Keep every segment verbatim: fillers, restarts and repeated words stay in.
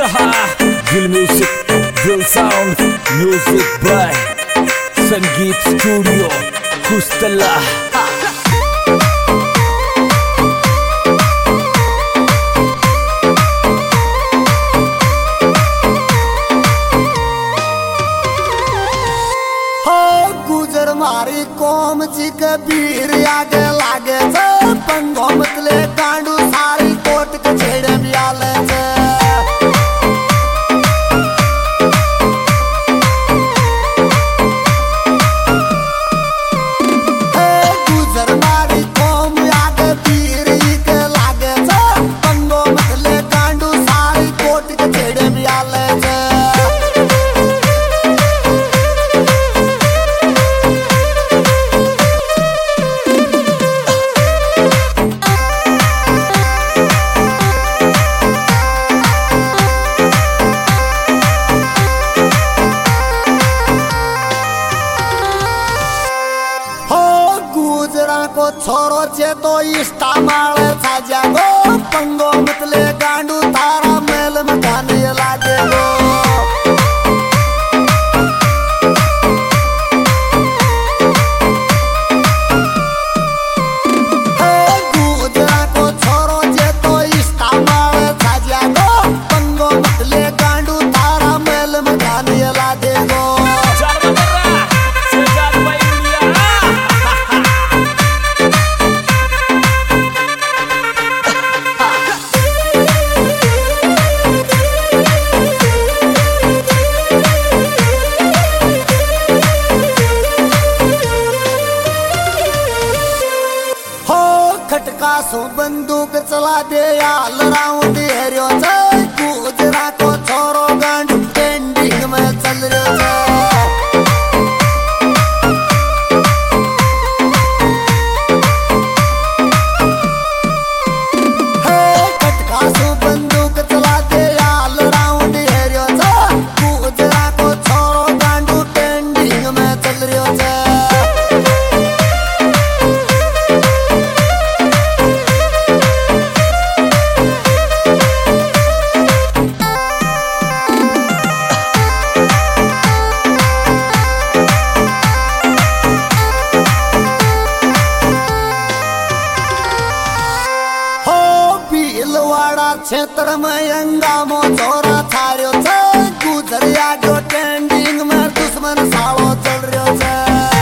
दिल म्यूजिक दिल sound music by Sangeet studio कुस्तला। गुजर मारी कोम जी कबीर आगे लागे पंगो मतले कांडू सारी कोट के छेड़े भी आले गुजर मारी कोम आगे पीर के लागे पंगो मतले कांडू सारी कोट के छेड़े भी आले को छोरो चे तो इष्टा माले साजा गो पंगो मतले गांडू तारा मेल में गाने लागे गो गुजरा को छोरो चे तो इष्टा माले साजा गो पंगो मतले गांडू तारा मेल में गाने लागे गो। खटका सो बंदूक चला दे याल राउंड हेरियो छे गुजरा को छोरो गांड पेंडिंग में चल रयो छे हे खटका सो बंदूक चला दे याल राउंड हेरियो छे गुजरा को छोरो गांड पेंडिंग में चल रयो छे। क्षेत्र में अंगामो छोरा थार्यो छे गुजरिया जो ट्रेंडिंग में दुश्मन सालो चल रयो छे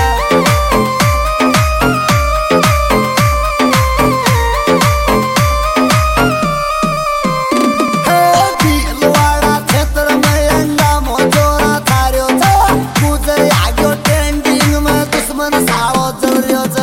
भीलवाड़ा क्षेत्र में अंगामो छोरा थार्यो छे गुजरिया जो ट्रेंडिंग में दुश्मन सालो चल रयो छे।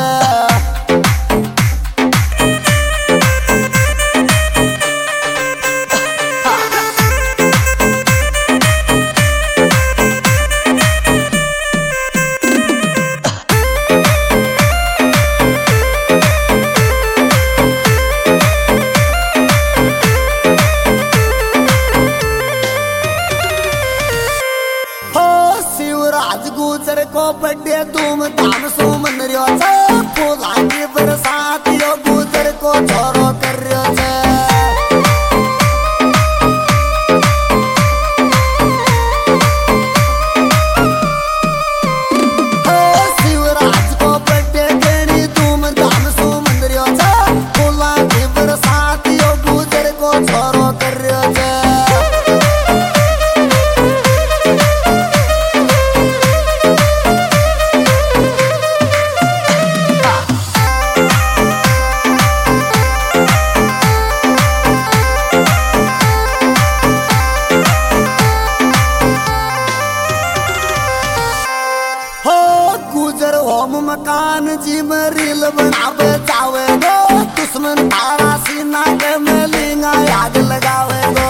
गुजर को बड़े धूम धाम सो मन रयो छे फूला की बरसात यो गुजर को छोरो कर रयो छे शिवराज को बड़े गणी धूम धाम सो मन रयो छे फूला की बरसात यो गुजर को छोरो कर रयो छे। गुजर होम मकान जी में रील बनावे जावे गो दुश्मन तारा सीना के में लिंगा आग लगावे गो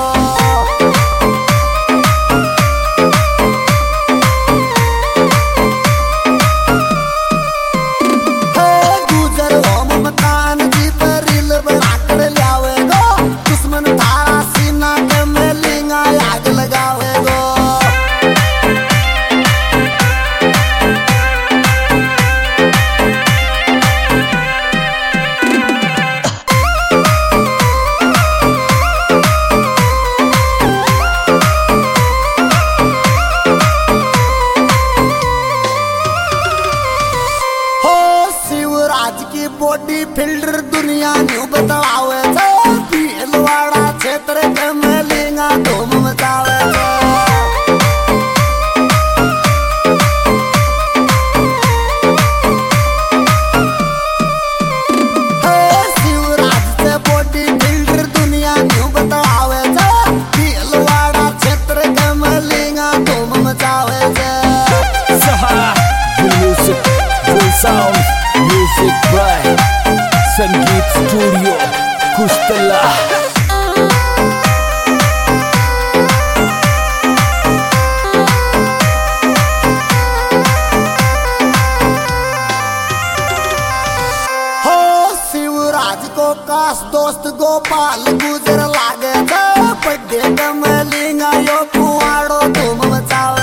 गुजर होम मकान जी पर रील बना कर लावे गो दुश्मन तारा सीना के में लिंगा आग लगावे गो। क्षेत्र के मेलिंगा धूम मचावे शिवराज से बॉडी बिल्डर दुनिया न्यू बतावे भीलवाड़ा क्षेत्र के मेलिंगा धूम मचावे Music, full sound, music by Sangeet Studio, Kustala. हो शिवराज को काश दोस्त गोपाल गुजर लागे बड्डे कमलिंगा यो कुआड़ो धूम मचावे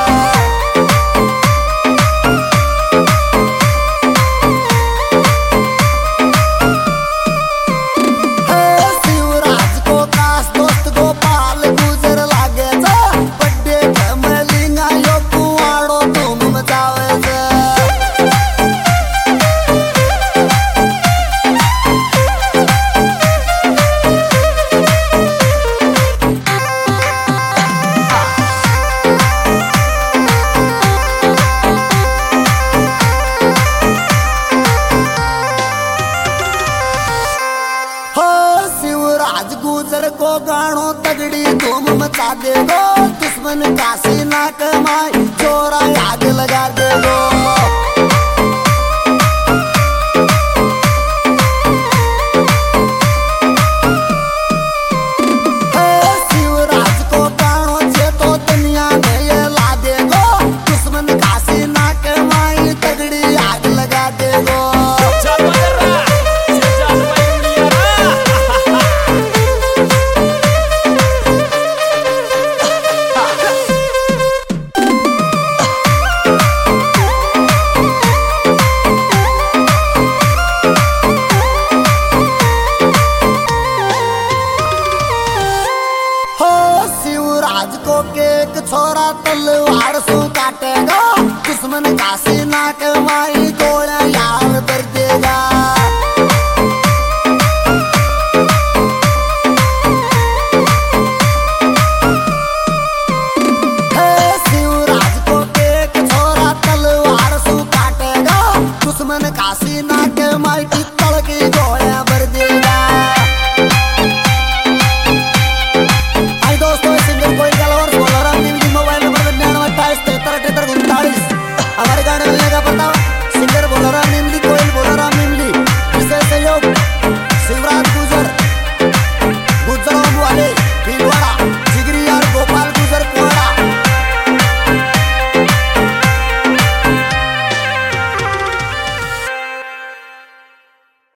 गुजर को गाणो तगड़ी धूम मचा देगो दुश्मन काशी ना कमाई चोरा आग लगा देगो शिवराज को गाणो छे तो दुनिया में ये ला देगो दुश्मन काशी ना कमाई तगड़ी आग लगा देगो शिवराज को केक छोरा तलवार सु काटेगा दुश्मन काशी ना कमाई गोला